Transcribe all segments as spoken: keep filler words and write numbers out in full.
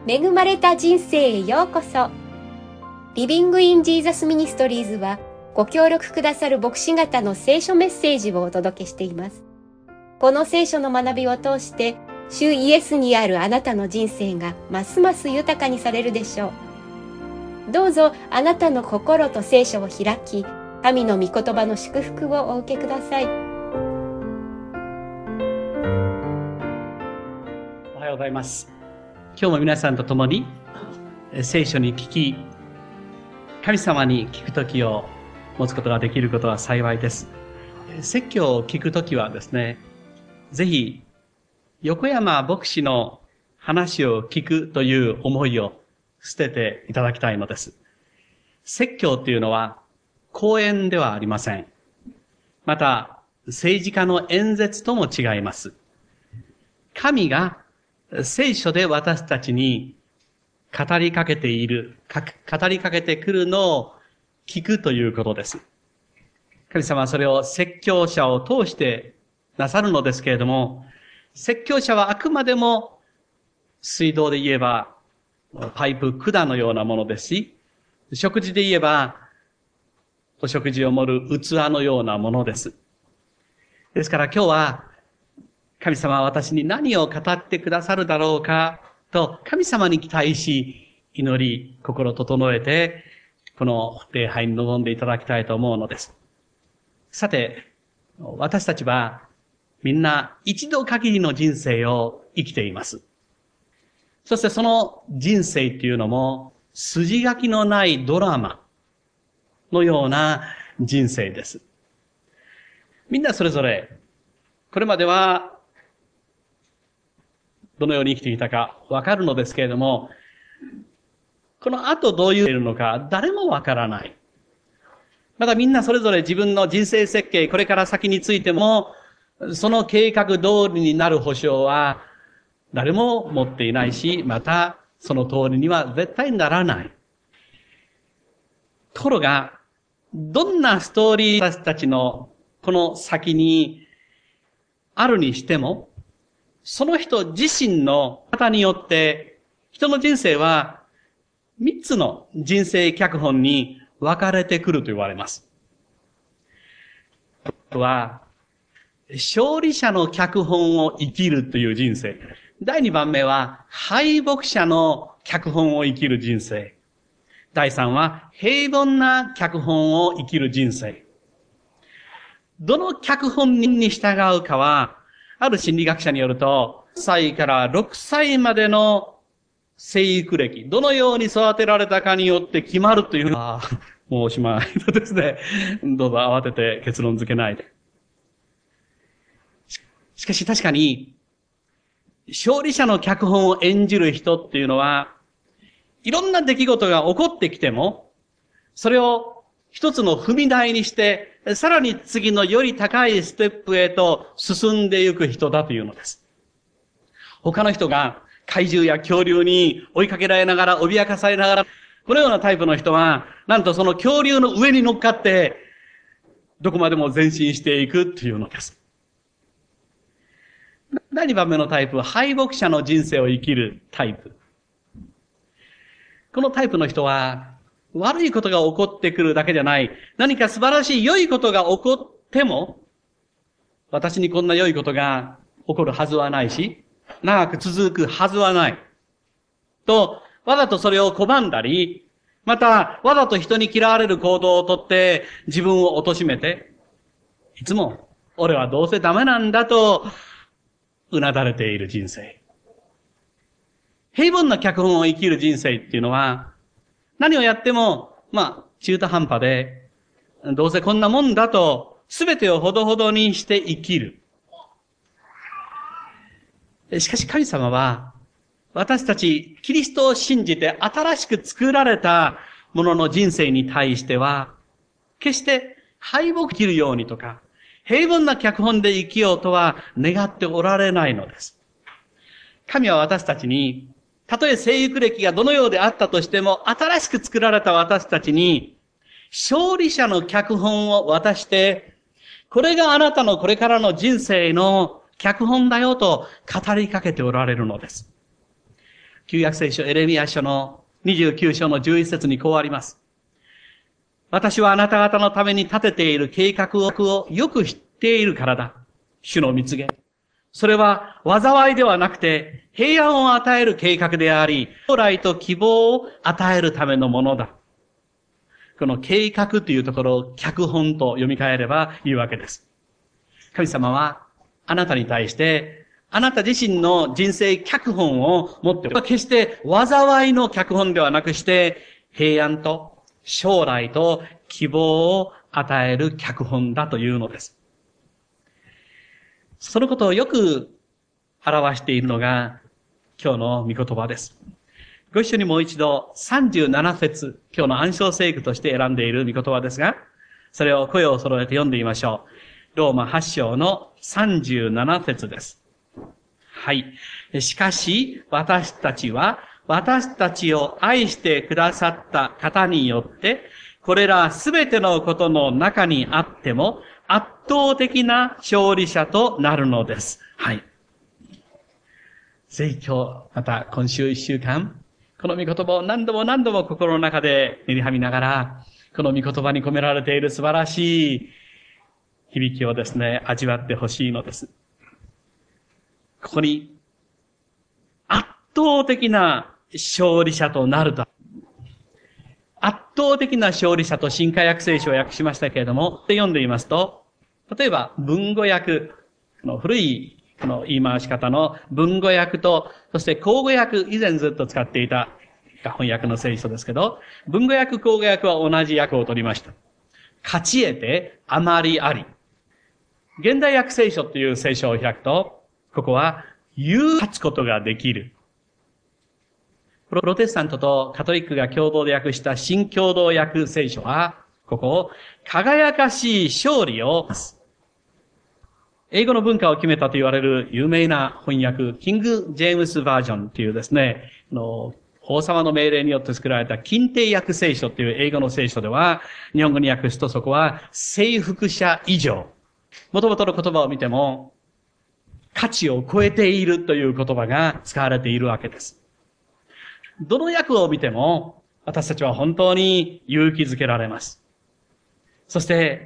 恵まれた人生へようこそ。リビングインジーザスミニストリーズはご協力くださる牧師方の聖書メッセージをお届けしています。この聖書の学びを通して主イエスにあるあなたの人生がますます豊かにされるでしょう。どうぞあなたの心と聖書を開き、神の御言葉の祝福をお受けください。 おはようございます。今日も皆さんと共に聖書に聞き、神様に聞くときを持つことができることは幸いです。説教を聞くときはですね、ぜひ横山牧師の話を聞くという思いを捨てていただきたいのです。説教っていうのは講演ではありません。また政治家の演説とも違います。神が聖書で私たちに語りかけている、語りかけてくるのを聞くということです。神様はそれを説教者を通してなさるのですけれども、説教者はあくまでも水道で言えばパイプ管のようなものですし、食事で言えばお食事を盛る器のようなものです。ですから今日は神様は私に何を語ってくださるだろうかと神様に期待し、祈り、心整えて、この礼拝に臨んでいただきたいと思うのです。さて、私たちはみんな一度限りの人生を生きています。そしてその人生っていうのも筋書きのないドラマのような人生です。みんなそれぞれ、これまではどのように生きていたかわかるのですけれども、この後どういうのか誰もわからない。またみんなそれぞれ自分の人生設計、これから先についても、その計画通りになる保証は誰も持っていないし、またその通りには絶対ならない。ところが、どんなストーリー私たちのこの先にあるにしても、その人自身の方によって、人の人生は三つの人生脚本に分かれてくると言われます。は、勝利者の脚本を生きるという人生。第二番目は、敗北者の脚本を生きる人生。第三は、平凡な脚本を生きる人生。どの脚本に従うかは、ある心理学者によると、さんさいからろくさいまでの生育歴、どのように育てられたかによって決まるというのは、もうおしまいとですね。どうぞ慌てて結論付けないで。し, しかし確かに、勝利者の脚本を演じる人っていうのは、いろんな出来事が起こってきても、それを一つの踏み台にして、さらに次のより高いステップへと進んでいく人だというのです。他の人が怪獣や恐竜に追いかけられながら、脅かされながら、このようなタイプの人は、なんとその恐竜の上に乗っかって、どこまでも前進していくというのです。だいにばんめのタイプは、敗北者の人生を生きるタイプ。このタイプの人は、悪いことが起こってくるだけじゃない。何か素晴らしい良いことが起こっても、私にこんな良いことが起こるはずはないし、長く続くはずはない。と、わざとそれを拒んだり、また、わざと人に嫌われる行動をとって自分を貶めて、いつも、俺はどうせダメなんだと、うなだれている人生。平凡な脚本を生きる人生っていうのは、何をやっても、まあ、中途半端で、どうせこんなもんだと、すべてをほどほどにして生きる。しかし神様は、私たち、キリストを信じて新しく作られたものの人生に対しては、決して敗北切るようにとか、平凡な脚本で生きようとは願っておられないのです。神は私たちに、たとえ生育歴がどのようであったとしても、新しく作られた私たちに、勝利者の脚本を渡して、これがあなたのこれからの人生の脚本だよと語りかけておられるのです。 旧約聖書エレミヤ書のにじゅうきゅう章のじゅういち節にこうあります。私はあなた方のために立てている計画をよく知っているからだ。主の蜜げ。それは災いではなくて平安を与える計画であり、将来と希望を与えるためのものだ。この計画というところを脚本と読み替えればいいわけです。神様はあなたに対して、あなた自身の人生脚本を持っている。決して災いの脚本ではなくして、平安と将来と希望を与える脚本だというのです。そのことをよく表しているのが今日の御言葉です。ご一緒にもう一度さんじゅうなな節、今日の暗唱聖句として選んでいる御言葉ですが、それを声を揃えて読んでみましょう。ローマはち章のさんじゅうなな節です。はい。しかし、私たちは、私たちを愛してくださった方によって、これらすべてのことの中にあっても、圧倒的な勝利者となるのです。はい。ぜひ今日、また今週一週間、この御言葉を何度も何度も心の中で練りはみながら、この御言葉に込められている素晴らしい響きをですね、味わってほしいのです。ここに、圧倒的な勝利者となると。圧倒的な勝利者と新化訳聖書を訳しましたけれども、読んでみますと、例えば文語訳、の古いこの言い回し方の文語訳と、そして口語訳、以前ずっと使っていた翻訳の聖書ですけど、文語訳、口語訳は同じ訳を取りました。勝ち得て、あまりあり。現代訳聖書という聖書を開くと、ここは、言う勝つことができる。プロテスタントとカトリックが共同で訳した新共同訳聖書は、ここを、輝かしい勝利を、英語の文化を決めたと言われる有名な翻訳、キング・ジェームス・バージョンというですね、の王様の命令によって作られた近帝訳聖書という英語の聖書では、日本語に訳すとそこは、征服者以上。元々の言葉を見ても、価値を超えているという言葉が使われているわけです。どの訳を見ても、私たちは本当に勇気づけられます。そして、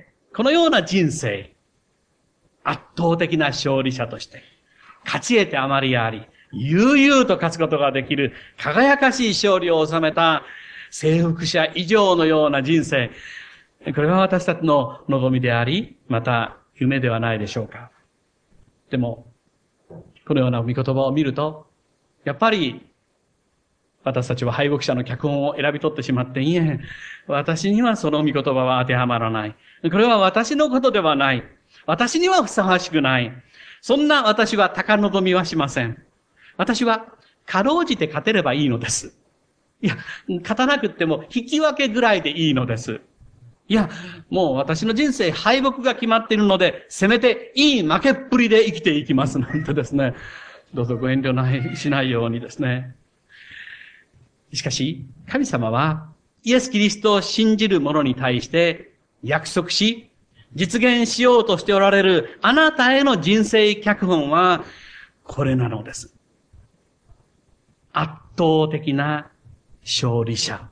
このような人生、圧倒的な勝利者として、勝ち得てあまりあり、悠々と勝つことができる輝かしい勝利を収めた征服者以上のような人生、これは私たちの望みであり、また夢ではないでしょうか。でも、このような御言葉を見ると、やっぱり私たちは敗北者の脚本を選び取ってしまって、いえ、私にはその御言葉は当てはまらない。これは私のことではない。私にはふさわしくない。そんな私は高望みはしません。私はかろうじて勝てればいいのです。いや、勝たなくっても引き分けぐらいでいいのです。いや、もう私の人生敗北が決まっているので、せめていい負けっぷりで生きていきますなんてですね。どうぞご遠慮ないしないようにですね。しかし、神様はイエス・キリストを信じる者に対して約束し、実現しようとしておられるあなたへの人生脚本はこれなのです。圧倒的な勝利者。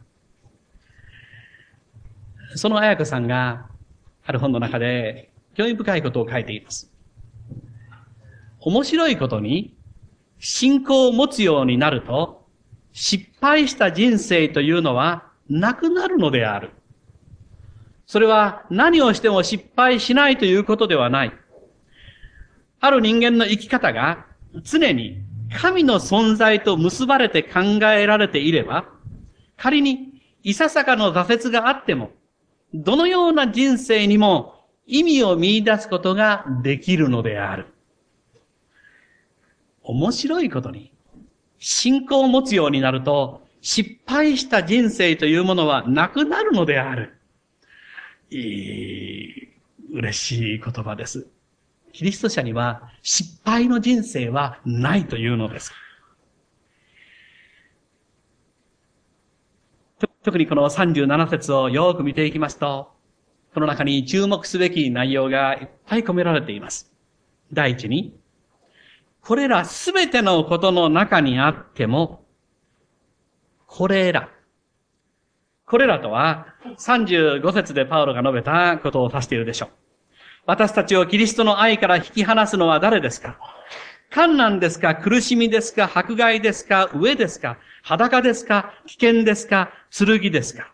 その彩子さんがある本の中で興味深いことを書いています。面白いことに信仰を持つようになると失敗した人生というのはなくなるのである。それは何をしても失敗しないということではない。ある人間の生き方が常に神の存在と結ばれて考えられていれば、仮にいささかの挫折があっても、どのような人生にも意味を見出すことができるのである。面白いことに、信仰を持つようになると、失敗した人生というものはなくなるのである。いい、嬉しい言葉です。キリスト者には失敗の人生はないというのです。特にこのさんじゅうなな節をよく見ていきますと、この中に注目すべき内容がいっぱい込められています。第一に、これらすべてのことの中にあっても、 これら。これらとは、さんじゅうご節でパウロが述べたことを指しているでしょう。私たちをキリストの愛から引き離すのは誰ですか？困難ですか？苦しみですか？迫害ですか？飢えですか？裸ですか？危険ですか？剣ですか？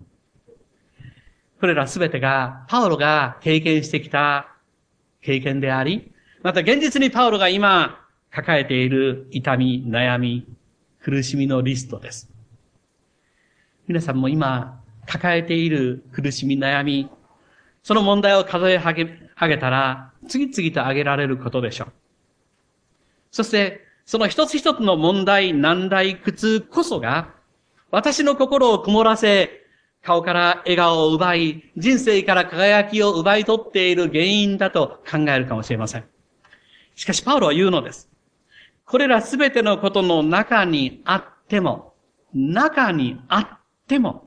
これらすべてがパウロが経験してきた経験であり、また現実にパウロが今抱えている痛み、悩み、苦しみのリストです。皆さんも今抱えている苦しみ、悩み、その問題を数え上げ、上げたら次々と挙げられることでしょう。そして、その一つ一つの問題、難題、苦痛こそが、私の心を曇らせ、顔から笑顔を奪い、人生から輝きを奪い取っている原因だと考えるかもしれません。しかし、パウロは言うのです。これらすべてのことの中にあっても、中にあっても、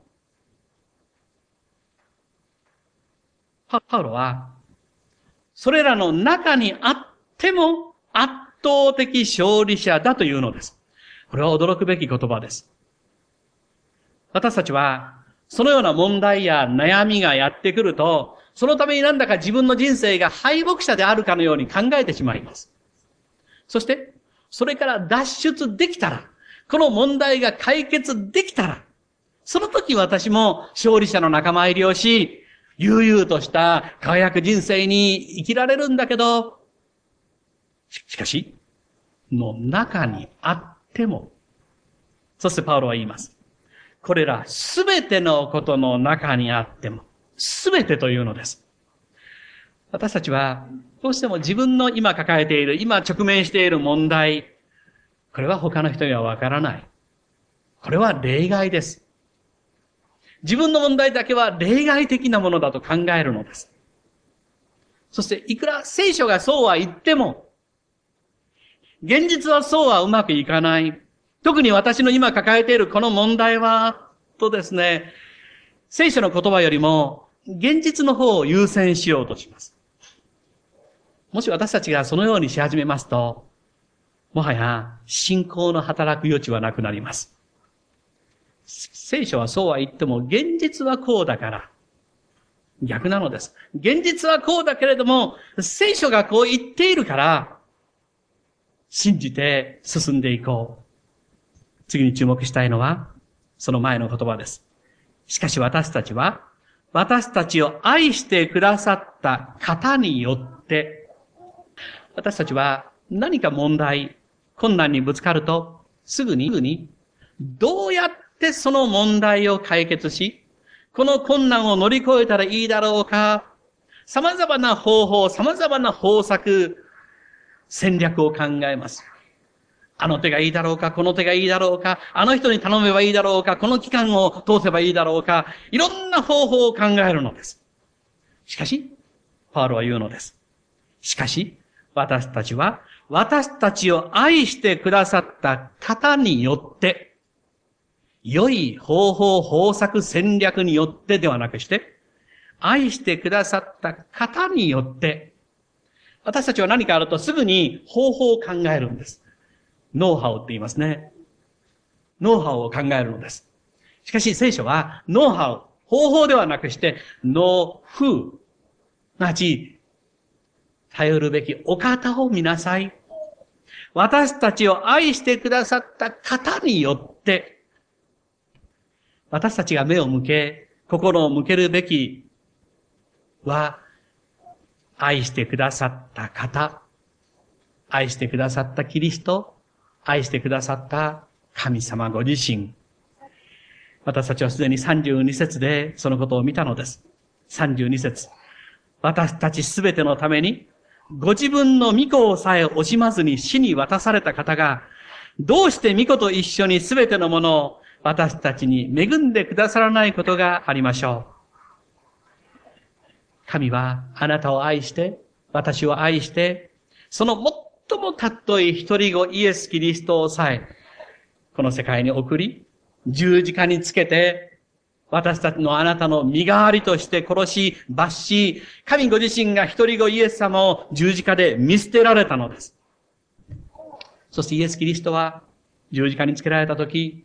パウロは、それらの中にあっても、圧倒的勝利者だというのです。これは驚くべき言葉です。私たちは、そのような問題や悩みがやってくると、そのためになんだか自分の人生が敗北者であるかのように考えてしまいます。そして、それから脱出できたら、この問題が解決できたら、その時私も勝利者の仲間入りをし、悠々とした輝く人生に生きられるんだけど、しかし、の中にあっても、そしてパウロは言います。これらすべてのことの中にあっても、すべてというのです。私たちは、どうしても自分の今抱えている、今直面している問題、これは他の人にはわからない。これは例外です。自分の問題だけは例外的なものだと考えるのです。そして、いくら聖書がそうは言っても、現実はそうはうまくいかない。特に私の今抱えているこの問題は、とですね、聖書の言葉よりも、現実の方を優先しようとします。もし私たちがそのようにし始めますと、もはや信仰の働く余地はなくなります。聖書はそうは言っても、現実はこうだから、逆なのです。現実はこうだけれども、聖書がこう言っているから、信じて進んでいこう。次に注目したいのは、その前の言葉です。しかし私たちは、私たちを愛してくださった方によって、私たちは何か問題、困難にぶつかると、すぐに、すぐに、どうやってその問題を解決し、この困難を乗り越えたらいいだろうか、様々な方法、様々な方策、戦略を考えます。あの手がいいだろうか、この手がいいだろうか、あの人に頼めばいいだろうか、この期間を通せばいいだろうか、いろんな方法を考えるのです。しかし、パウロは言うのです。しかし、私たちは、私たちを愛してくださった方によって、良い方法、方策、戦略によってではなくして、愛してくださった方によって、私たちは何かあるとすぐに方法を考えるんです。ノウハウって言いますね。ノウハウを考えるのです。しかし聖書は、ノウハウ、方法ではなくして、ノウフー、すなわち、頼るべきお方を見なさい。私たちを愛してくださった方によって、私たちが目を向け、心を向けるべきは、愛してくださった方、愛してくださったキリスト、愛してくださった神様ご自身。私たちはすでにさんじゅうに節でそのことを見たのです。さんじゅうに節。私たちすべてのために、ご自分の御子をさえ惜しまずに死に渡された方が、どうして御子と一緒にすべてのものを私たちに恵んでくださらないことがありましょう。神はあなたを愛して、私を愛して、その最も尊い一人子イエス・キリストをさえ、この世界に送り、十字架につけて、私たちのあなたの身代わりとして殺し、罰し、神ご自身が一人子イエス様を十字架で見捨てられたのです。そしてイエス・キリストは十字架につけられたとき、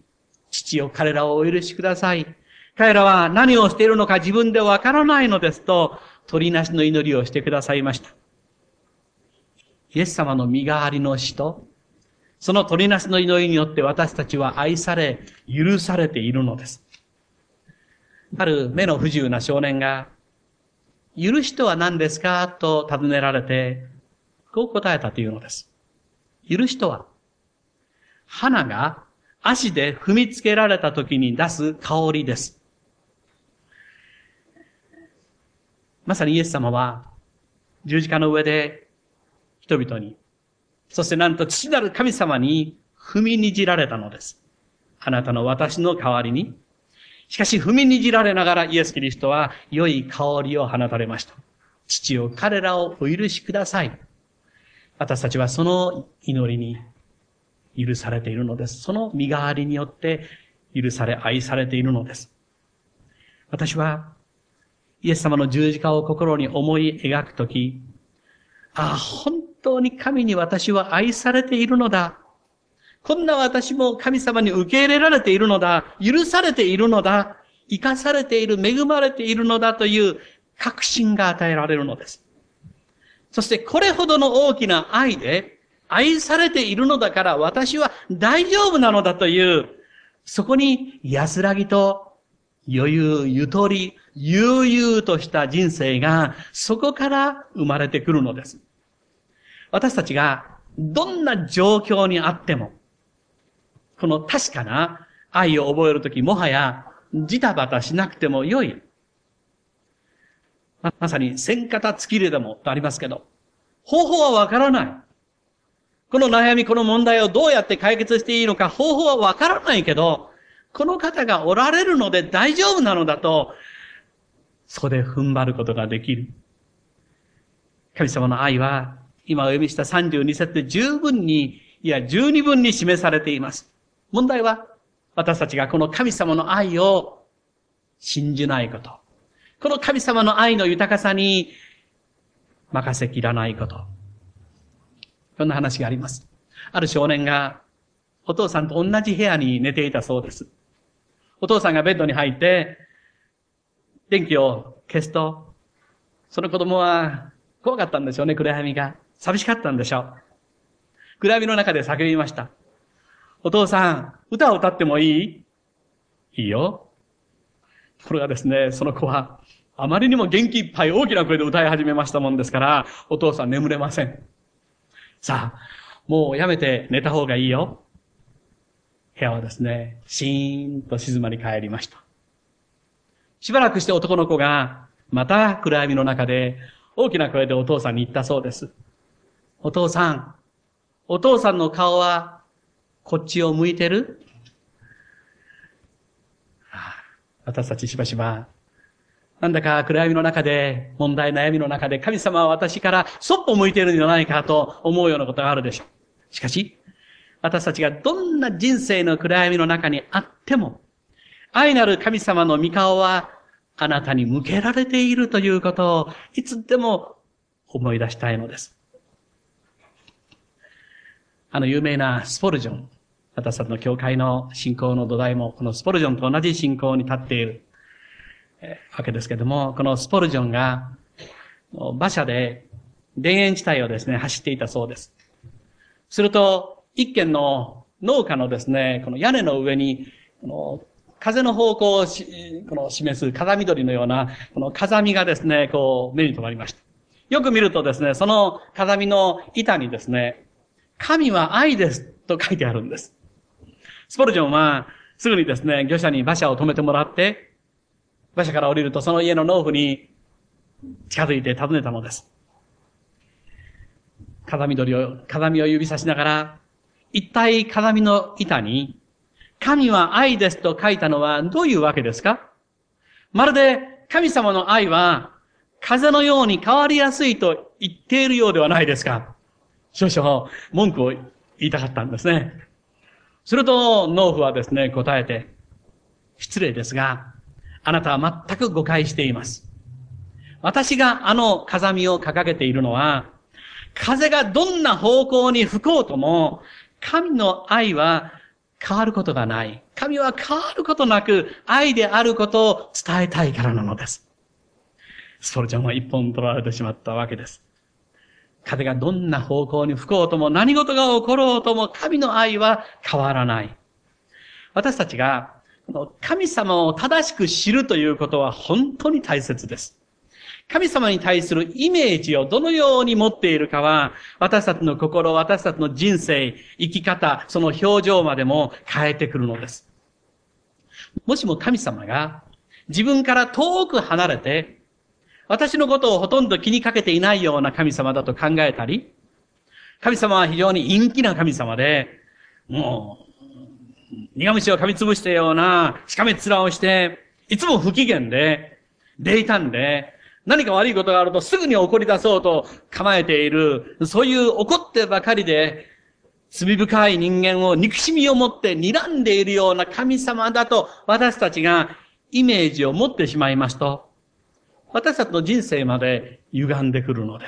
父よ、彼らをお許しください。彼らは何をしているのか自分でわからないのですと、取りなしの祈りをしてくださいました。イエス様の身代わりの死と、その取りなしの祈りによって私たちは愛され、許されているのです。ある目の不自由な少年が、許しとは何ですかと尋ねられて、こう答えたというのです。許しとは、花が足で踏みつけられた時に出す香りです。まさにイエス様は十字架の上で人々に、そしてなんと父なる神様に踏みにじられたのです。あなたの私の代わりに。しかし踏みにじられながらイエス・キリストは良い香りを放たれました。父よ、彼らをお許しください。私たちはその祈りに許されているのです。その身代わりによって許され、愛されているのです。私はイエス様の十字架を心に思い描くとき、ああ、本当に神に私は愛されているのだ。こんな私も神様に受け入れられているのだ。許されているのだ。生かされている、恵まれているのだという確信が与えられるのです。そしてこれほどの大きな愛で愛されているのだから私は大丈夫なのだという、そこに安らぎと余裕、ゆとり、悠々とした人生がそこから生まれてくるのです。私たちがどんな状況にあっても、この確かな愛を覚えるとき、もはやジタバタしなくてもよい。ま, まさに千肩尽きるでもとありますけど、方法はわからない。この悩み、この問題をどうやって解決していいのか方法はわからないけど、この方がおられるので大丈夫なのだと、そこで踏ん張ることができる。神様の愛は、今お読みしたさんじゅうに節で十分に、いや十二分に示されています。問題は、私たちがこの神様の愛を信じないこと。この神様の愛の豊かさに任せきらないこと。こんな話があります。ある少年がお父さんと同じ部屋に寝ていたそうです。お父さんがベッドに入って電気を消すと、その子供は怖かったんでしょうね、暗闇が。寂しかったんでしょう。暗闇の中で叫びました。お父さん、歌を歌ってもいい？いいよ。これがですね、その子はあまりにも元気いっぱい大きな声で歌い始めましたもんですから、お父さん眠れません。さあ、もうやめて寝た方がいいよ。部屋はですね、シーンと静まり返りました。しばらくして男の子が、また暗闇の中で大きな声でお父さんに言ったそうです。お父さん、お父さんの顔はこっちを向いてる？私たちしばしば、なんだか暗闇の中で、問題悩みの中で、神様は私からそっぽ向いているんじゃないかと思うようなことがあるでしょう。しかし、私たちがどんな人生の暗闇の中にあっても、愛なる神様の御顔はあなたに向けられているということをいつでも思い出したいのです。あの有名なスポルジョン。私たちの教会の信仰の土台もこのスポルジョンと同じ信仰に立っているわけですけれども、このスポルジョンが馬車で田園地帯をですね、走っていたそうです。すると、一軒の農家のですね、この屋根の上に、この風の方向をしこの示す風緑のような、この風見がですね、こう目に留まりました。よく見るとですね、その風見の板にですね、神は愛ですと書いてあるんです。スポルジョンはすぐにですね、業者に馬車を止めてもらって、馬車から降りるとその家の農夫に近づいて尋ねたのです。風緑を、風見を指さしながら、一体風見の板に、神は愛ですと書いたのはどういうわけですか？まるで神様の愛は風のように変わりやすいと言っているようではないですか？少々文句を言いたかったんですね。すると農夫はですね、答えて、失礼ですが、あなたは全く誤解しています。私があの風見を掲げているのは、風がどんな方向に吹こうとも、神の愛は変わることがない。神は変わることなく愛であることを伝えたいからなのです。スポルジョンは一本取られてしまったわけです。風がどんな方向に吹こうとも何事が起ころうとも神の愛は変わらない。私たちが神様を正しく知るということは本当に大切です。神様に対するイメージをどのように持っているかは、私たちの心、私たちの人生、生き方、その表情までも変えてくるのです。もしも神様が自分から遠く離れて、私のことをほとんど気にかけていないような神様だと考えたり、神様は非常に陰気な神様で、もう、苦虫を噛みつぶしたようなしかめっ面をして、いつも不機嫌で、冷淡で、何か悪いことがあるとすぐに怒り出そうと構えている、そういう怒ってばかりで、罪深い人間を憎しみを持って睨んでいるような神様だと私たちがイメージを持ってしまいますと、私たちの人生まで歪んでくるのです。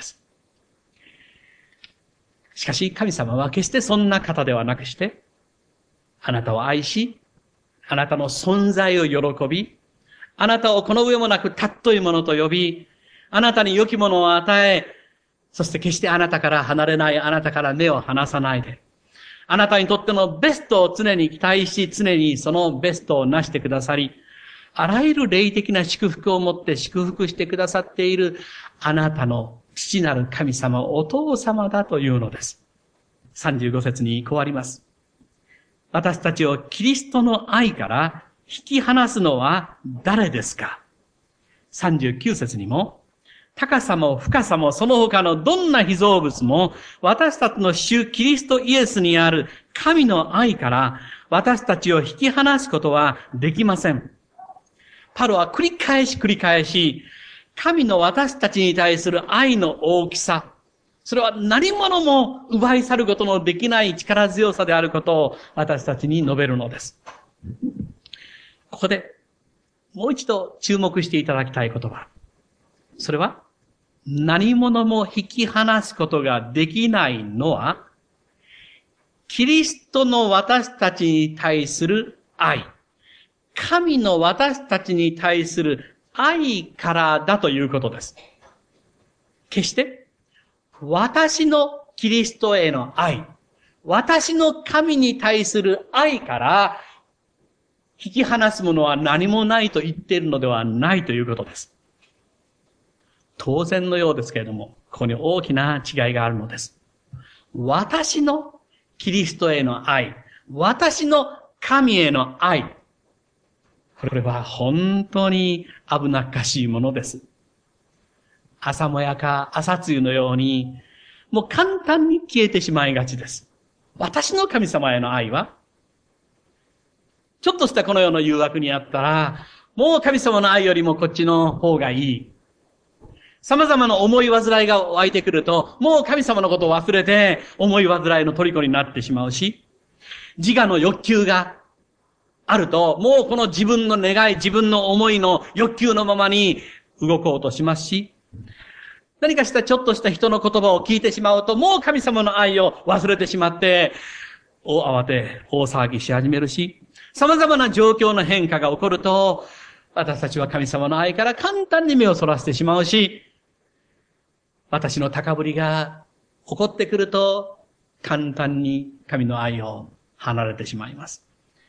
しかし神様は決してそんな方ではなくして、あなたを愛し、あなたの存在を喜び、あなたをこの上もなく尊いものと呼び、あなたに良きものを与え、そして決してあなたから離れない、あなたから目を離さないで、あなたにとってのベストを常に期待し、常にそのベストをなしてくださり、あらゆる霊的な祝福をもって祝福してくださっているあなたの父なる神様、お父様だというのです。さんじゅうご節にこうあります。私たちをキリストの愛から引き離すのは誰ですか？さんじゅうきゅう節にも、高さも深さもその他のどんな被造物も私たちの主キリストイエスにある神の愛から私たちを引き離すことはできません。パウロは繰り返し繰り返し、神の私たちに対する愛の大きさ、それは何者も奪い去ることのできない力強さであることを私たちに述べるのです。ここでもう一度注目していただきたい言葉。それは、何者も引き離すことができないのは、キリストの私たちに対する愛。神の私たちに対する愛からだということです。決して、私のキリストへの愛、私の神に対する愛から引き離すものは何もないと言っているのではないということです。当然のようですけれども、ここに大きな違いがあるのです。私のキリストへの愛、私の神への愛、これは本当に危なっかしいものです。朝もやか朝露のように、もう簡単に消えてしまいがちです。私の神様への愛は、ちょっとしたこの世の誘惑にあったら、もう神様の愛よりもこっちの方がいい。様々な思い煩いが湧いてくると、もう神様のことを忘れて、思い煩いの虜になってしまうし、自我の欲求があると、もうこの自分の願い、自分の思いの欲求のままに動こうとしますし、何かしたちょっとした人の言葉を聞いてしまうと、もう神様の愛を忘れてしまって、大慌て、大騒ぎし始めるし、様々な状況の変化が起こると、私たちは神様の愛から簡単に目をそらしてしまうし、私の高ぶりが起こってくると、簡単に神の愛を離れてしまいます。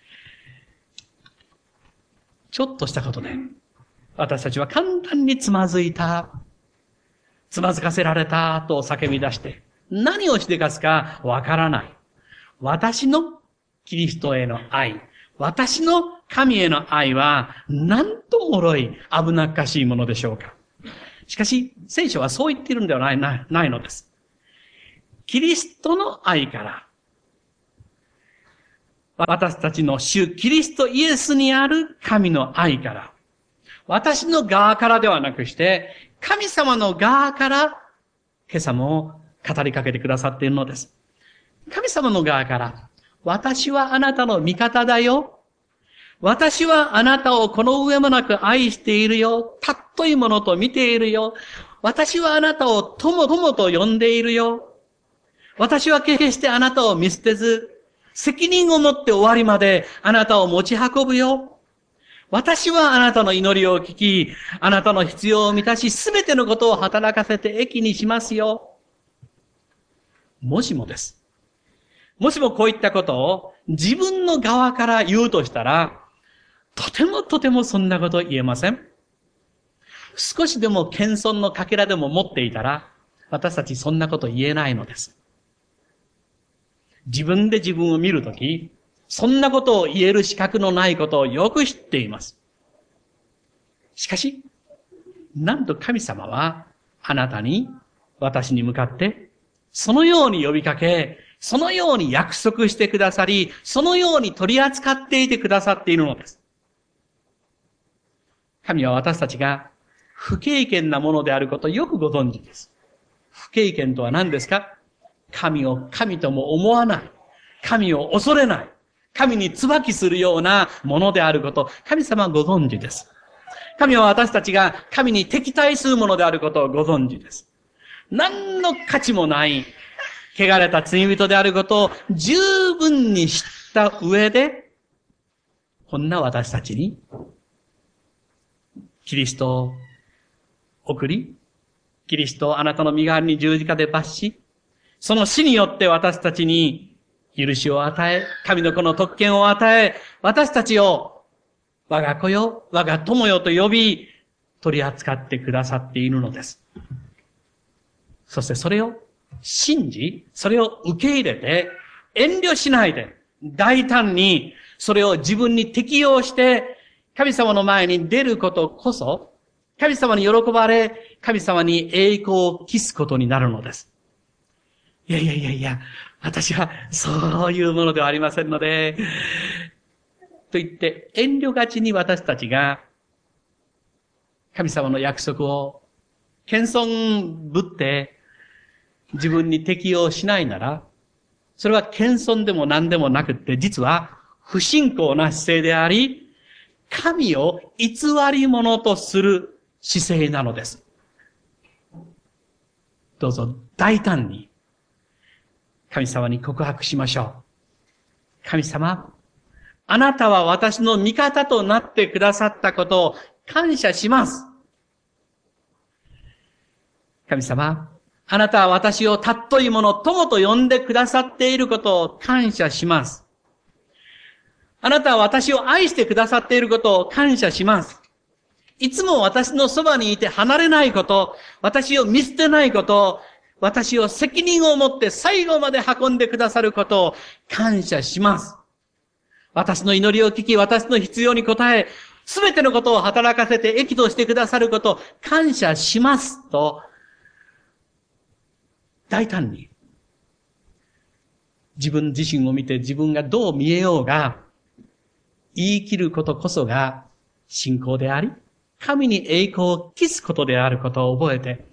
ちょっとしたことで、私たちは簡単につまずいた、つまずかせられたと叫び出して、何をしてかすかわからない。私のキリストへの愛、私の神への愛は、なんと脆い、危なっかしいものでしょうか。しかし、聖書はそう言っているんではない、ない、ないのです。キリストの愛から、私たちの主キリストイエスにある神の愛から、私の側からではなくして、神様の側から、今朝も語りかけてくださっているのです。神様の側から、私はあなたの味方だよ。私はあなたをこの上もなく愛しているよ。たっといものと見ているよ。私はあなたを友友と呼んでいるよ。私は決してあなたを見捨てず、 責任を持って終わりまであなたを持ち運ぶよ。私はあなたの祈りを聞き、あなたの必要を満たし、すべてのことを働かせて益にしますよ。もしもです。もしもこういったことを自分の側から言うとしたら、とてもとてもそんなこと言えません。少しでも謙遜のかけらでも持っていたら、私たちそんなこと言えないのです。自分で自分を見るとき、そんなことを言える資格のないことをよく知っています。しかし、なんと神様はあなたに、私に向かって、そのように呼びかけ、そのように約束してくださり、そのように取り扱っていてくださっているのです。神は私たちが不経験なものであることをよくご存知です。不経験とは何ですか？神を神とも思わない。神を恐れない。神に椿するようなものであること、神様はご存知です。神は私たちが神に敵対するものであることをご存知です。何の価値もない、汚れた罪人であることを十分に知った上で、こんな私たちに、キリストを送り、キリストをあなたの身代わりに十字架で罰し、その死によって私たちに許しを与え、神の子の特権を与え、私たちを我が子よ、我が友よと呼び、取り扱ってくださっているのです。そしてそれを信じ、それを受け入れて、遠慮しないで、大胆にそれを自分に適用して、神様の前に出ることこそ、神様に喜ばれ、神様に栄光を期すことになるのです。いやいやいやいや、私はそういうものではありませんので、と言って遠慮がちに私たちが神様の約束を謙遜ぶって自分に適用しないなら、それは謙遜でも何でもなくって、実は不信仰な姿勢であり、神を偽り者とする姿勢なのです。どうぞ大胆に神様に告白しましょう。神様、あなたは私の味方となってくださったことを感謝します。神様、あなたは私を尊いもの、友と呼んでくださっていることを感謝します。あなたは私を愛してくださっていることを感謝します。いつも私のそばにいて離れないこと、私を見捨てないこと、私を責任を持って最後まで運んでくださることを感謝します。私の祈りを聞き、私の必要に応え、すべてのことを働かせて益としてくださることを感謝しますと、大胆に自分自身を見て自分がどう見えようが、言い切ることこそが信仰であり、神に栄光を期すことであることを覚えて、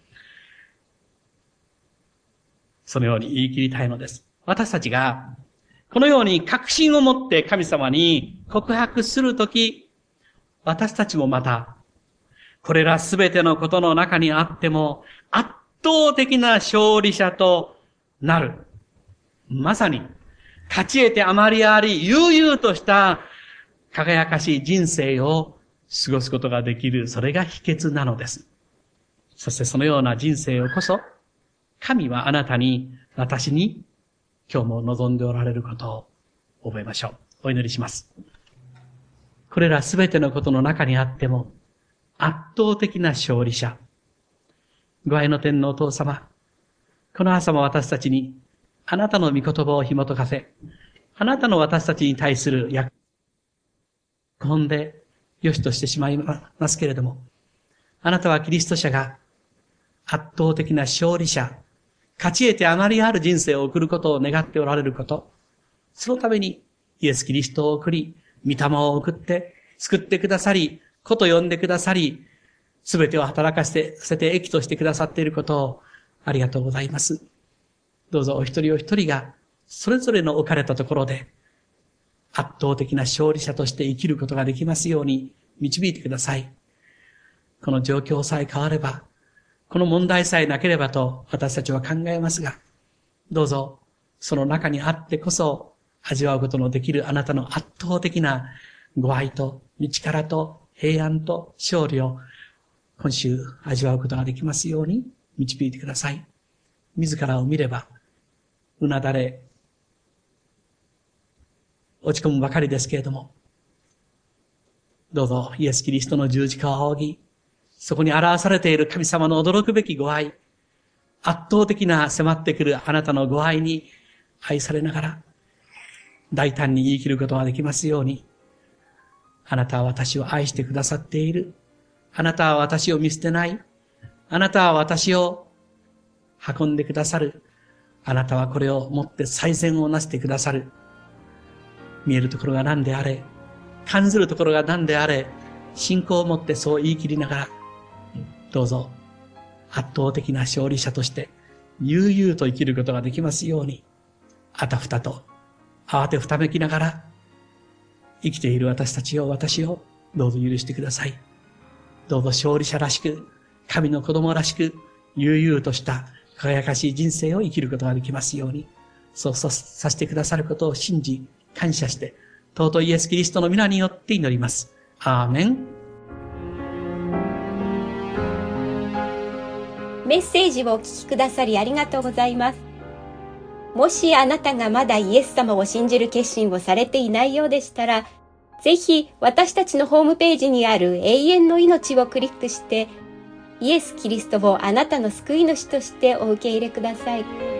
そのように言い切りたいのです。私たちが、このように確信を持って神様に告白するとき、私たちもまた、これらすべてのことの中にあっても、圧倒的な勝利者となる。まさに、勝ち得てあまりあり、悠々とした輝かしい人生を過ごすことができる、それが秘訣なのです。そしてそのような人生をこそ、神はあなたに、私に、今日も望んでおられることを覚えましょう。お祈りします。これらすべてのことの中にあっても、圧倒的な勝利者。ご愛の天のお父様、この朝も私たちに、あなたの御言葉を紐解かせ、あなたの私たちに対する約束、込んで、よしとしてしまいますけれども、あなたはキリスト者が、圧倒的な勝利者、勝ち得てあまりある人生を送ることを願っておられること。そのためにイエス・キリストを送り、御霊を送って、救ってくださり、子と呼んでくださり、すべてを働かせて、せて益としてくださっていることをありがとうございます。どうぞお一人お一人が、それぞれの置かれたところで、圧倒的な勝利者として生きることができますように導いてください。この状況さえ変われば、この問題さえなければと私たちは考えますが、どうぞその中にあってこそ味わうことのできるあなたの圧倒的なご愛と道からと平安と勝利を今週味わうことができますように導いてください。自らを見ればうなだれ落ち込むばかりですけれども、どうぞイエス・キリストの十字架を仰ぎ、そこに表されている神様の驚くべきご愛、圧倒的な迫ってくるあなたのご愛に愛されながら大胆に言い切ることができますように、あなたは私を愛してくださっている。あなたは私を見捨てない。あなたは私を運んでくださる。あなたはこれをもって最善をなしてくださる。見えるところが何であれ、感じるところが何であれ、信仰を持ってそう言い切りながら、どうぞ圧倒的な勝利者として悠々と生きることができますように、あたふたと慌てふためきながら生きている私たちを、私をどうぞ許してください。どうぞ勝利者らしく、神の子供らしく、悠々とした輝かしい人生を生きることができますように、そうさせてくださることを信じ、感謝して、尊いイエス・キリストの皆によって祈ります。アーメン。 メッセージをお聞きくださりありがとうございます。もしあなたがまだイエス様を信じる決心をされていないようでしたら、ぜひ私たちのホームページにある永遠の命をクリックして、イエス・キリストをあなたの救い主としてお受け入れください。